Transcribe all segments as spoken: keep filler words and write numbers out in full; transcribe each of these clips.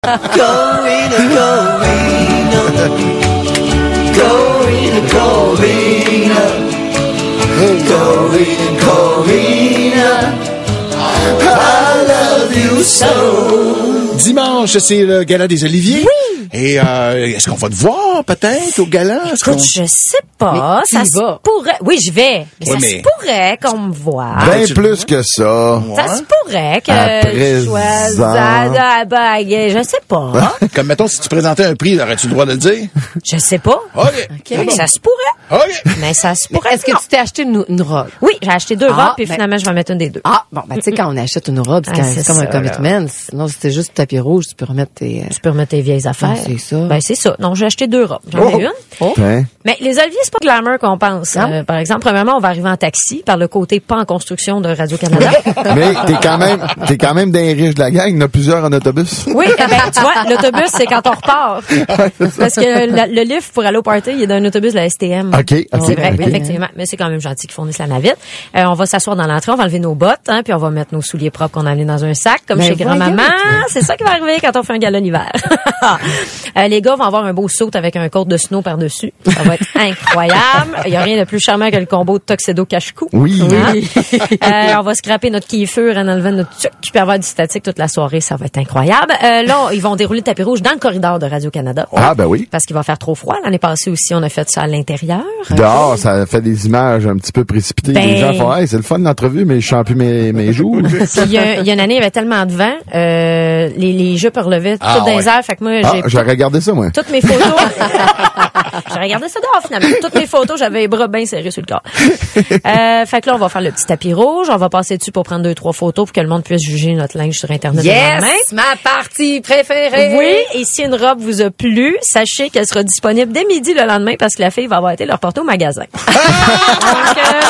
Corina, Corina, Corina, Corina, Corina, Corina, I love you so. Dimanche, c'est le gala des Oliviers. Oui. Et euh, est-ce qu'on va te voir peut-être au gala? Est-ce Écoute, qu'on... je sais pas. Mais Ça tu y se vas. pourrait. Oui, je vais. Mais Ouais, ça mais- se pourrait qu'on me voie. Ben tu- plus que ça. Ça se pourrait que À je sois présent. à la bague. Je sais pas. Comme mettons, si tu présentais un prix, aurais-tu le droit de le dire? Je sais pas. OK. Mais ça se pourrait. OK. Mais ça se Mais pourrait. est-ce que non. tu t'es acheté une, une robe? Oui, j'ai acheté deux Ah, robes, puis ben- finalement, je vais mettre une des deux. Ah, bon, ben, tu sais, quand on achète une robe, c'est, Ah, quand- c'est c'est comme ça, un commitment. Sinon, si c'était juste tapis rouge, tu peux remettre tes... Tu peux remettre tes vieilles affaires. c'est ça. Ben, c'est ça. Donc, j'ai acheté deux robes. J'en ai une. Oh. Hein? Mais les Oliviers, c'est pas glamour qu'on pense. Non. Euh, par exemple, premièrement, on va arriver en taxi par le côté pas en construction de Radio-Canada. Mais t'es quand même, t'es quand même d'un riche de la gang. Il y en a plusieurs en autobus. Oui, eh ben, tu vois, l'autobus, c'est quand on repart. Parce que la- le lift pour aller au party, il est dans un autobus de la S T M. OK, OK, C'est vrai, OK. effectivement. Mais c'est quand même gentil qu'ils fournissent la navette. Euh, on va s'asseoir dans l'entrée, on va enlever nos bottes, hein, puis on va mettre nos souliers propres qu'on a amenés dans un sac, comme Ben chez voyons, grand-maman. toi. C'est ça qui va arriver quand on fait un gala l'hiver. Euh, les gars vont avoir un beau saut avec un côte de snow par-dessus. Ça va être incroyable. Il y a rien de plus charmant que le combo de Tuxedo Cache-Cou. Oui. Hein? Euh, on va scraper notre kiffeur en enlevant notre tuc, puis avoir du statique toute la soirée. Ça va être incroyable. Euh, là, ils vont dérouler le tapis rouge dans le corridor de Radio-Canada. Ah, ben oui. Parce qu'il va faire trop froid. L'année passée aussi, on a fait ça à l'intérieur. Dehors, ça fait des images un petit peu précipitées. Ben- Les gens font, hey, c'est le fun de l'entrevue, mais je sens plus mes, mes jours. Puis il y, a, il y a une année, il y avait tellement de vent, euh, les, les jupes relevaient Ah, toutes dans les ouais. airs. Fait que moi, Ah, j'ai j'ai regardé ça, moi. toutes mes photos. J'ai regardé ça dehors, finalement. Toutes mes photos, j'avais les bras bien serrés sur le corps. Euh, fait que là, on va faire le petit tapis rouge. On va passer dessus pour prendre deux, trois photos pour que le monde puisse juger notre linge sur Internet. le lendemain. Yes! Ma partie préférée! Oui, et si une robe vous a plu, sachez qu'elle sera disponible dès midi le lendemain parce que la fille va avoir été le reporter au magasin. Donc, euh,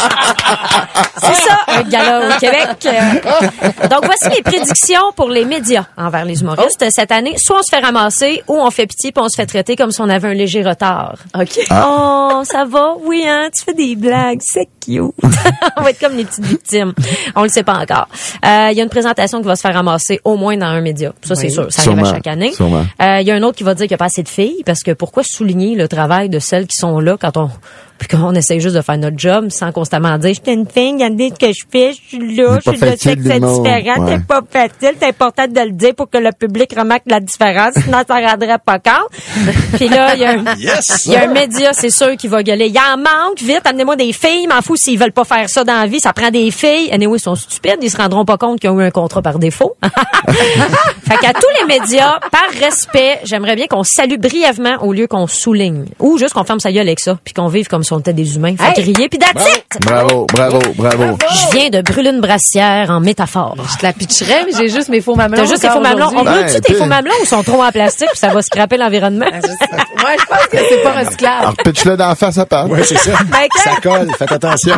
c'est ça, un gala au Québec. Euh, Donc, voici les prédictions pour les médias envers les humoristes cette année. Soit on se fait ramasser ou on fait pitié puis on se fait traiter comme si on avait un léger retard. OK. Oh, ça va? Oui, hein? Tu fais des blagues. C'est cute. On va être comme les petites victimes. On le sait pas encore. Euh, Il y a une présentation qui va se faire ramasser au moins dans un média. Ça, c'est Oui. sûr. Ça arrive Sûrement. à chaque année. Sûrement. Euh, Il y a un autre qui va dire qu'il n'y a pas assez de filles parce que pourquoi souligner le travail de celles qui sont là quand on puis quand on essaie juste de faire notre job sans constamment dire je suis une fille, regardez ce que je fais, je suis là, je C'est suis pas de sexe facile, l'humour. différent, Ouais. c'est pas facile, c'est important de le dire pour que le public remarque la différence, sinon ça ne rendrait pas compte. Puis là, il y a un, Yes! il y a un média, c'est sûr, qui va gueuler. Il en manque, vite, amenez-moi des filles. M'en fous s'ils veulent pas faire ça dans la vie. Ça prend des filles. Anyway, ils sont stupides. Ils se rendront pas compte qu'ils ont eu un contrat par défaut. Fait qu'à tous les médias, par respect, j'aimerais bien qu'on salue brièvement au lieu qu'on souligne. Ou juste qu'on ferme sa gueule avec ça, puis qu'on vive comme si on était des humains. Fait Hey! crier, puis that's it! Bravo, bravo, bravo. Je viens de brûler une brassière en métaphore. Je te la pitcherais, mais j'ai juste mes faux mamelons. T'as juste tes faux encore mamelons. On aujourd'hui. brûle-tu Ben, tes t'es- faux mamelons ou sont trop en plastique puis ça va scraper l'environnement? Ouais, je pense que c'est pas recyclable. Alors, pitch-le dans la face à part. Oui, c'est ça. Ben, Ça colle. Faites attention.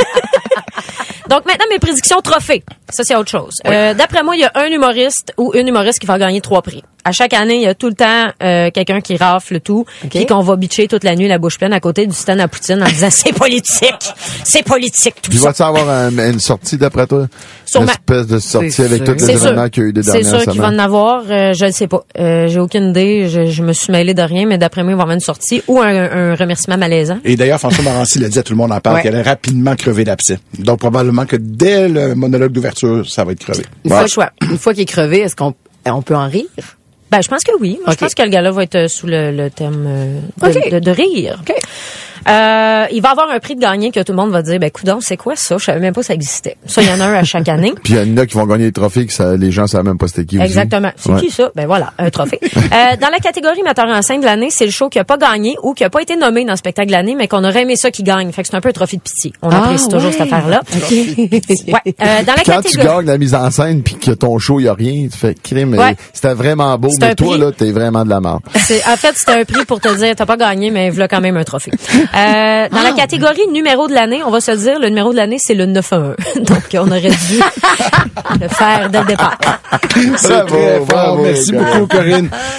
Donc maintenant, mes prédictions trophées. Ça, c'est autre chose. Euh, d'après moi, il y a un humoriste ou une humoriste qui va gagner trois prix. À chaque année, il y a tout le temps euh, quelqu'un qui rafle tout, puis qu'on va bitcher toute la nuit la bouche pleine à côté du stand à Poutine en disant c'est politique, c'est politique tout Puis ça. vas-tu avoir un- une sortie d'après toi? Sûrement. Une espèce de sortie C'est avec sûr. tous les C'est sûr. événements qu'il y a eu des C'est dernières sûr qu'il va en semaines. avoir. Euh, je ne sais pas. Euh, j'ai aucune idée. Je, je me suis mêlée de rien, mais d'après moi, il va y avoir une sortie ou un, un remerciement malaisant. Et d'ailleurs, François Morancy l'a dit, à tout le monde en parle, Ouais. qu'elle allait rapidement crever d'abcès. Donc, probablement que dès le monologue d'ouverture, ça va être crevé. Une Ouais. fois, choix. Une fois qu'il est crevé, est-ce qu'on on peut en rire? Ben, je pense que oui. Moi, Ok. Je pense que le gala va être euh, sous le, le thème euh, de, Ok. de, de rire. OK. Euh, il va avoir un prix de gagner que tout le monde va dire, ben, coudonc, c'est quoi ça? Je savais même pas que ça existait. Ça, il y en a un à chaque année. Puis il y en a qui vont gagner des trophées que ça, les gens savent même pas c'était qui aussi. Exactement. C'est Ouais. qui ça? Ben voilà, un trophée. euh, dans la catégorie metteur en scène de l'année, c'est le show qui a pas gagné ou qui a pas été nommé dans le spectacle de l'année, mais qu'on aurait aimé ça qui gagne. Fait que c'est un peu un trophée de pitié. On Ah, apprécie toujours ouais. cette affaire-là. OK. Ouais. Euh, dans la Quand tu catégorie. gagnes la mise en scène puis que ton show, il y a rien, tu fais crime. Ouais. C'était vraiment beau, C'est mais un toi, prix. là, t'es vraiment de la merde. C'est- En fait, c'était un prix pour te dire, t'as pas gagné, mais voilà quand même un trophée. Euh, dans la catégorie numéro de l'année, on va se dire, le numéro de l'année, c'est le neuf un un. Donc, on aurait dû le faire dès le départ. C'est Bravo, très fort. bravo, Merci Corinne. beaucoup, Corinne.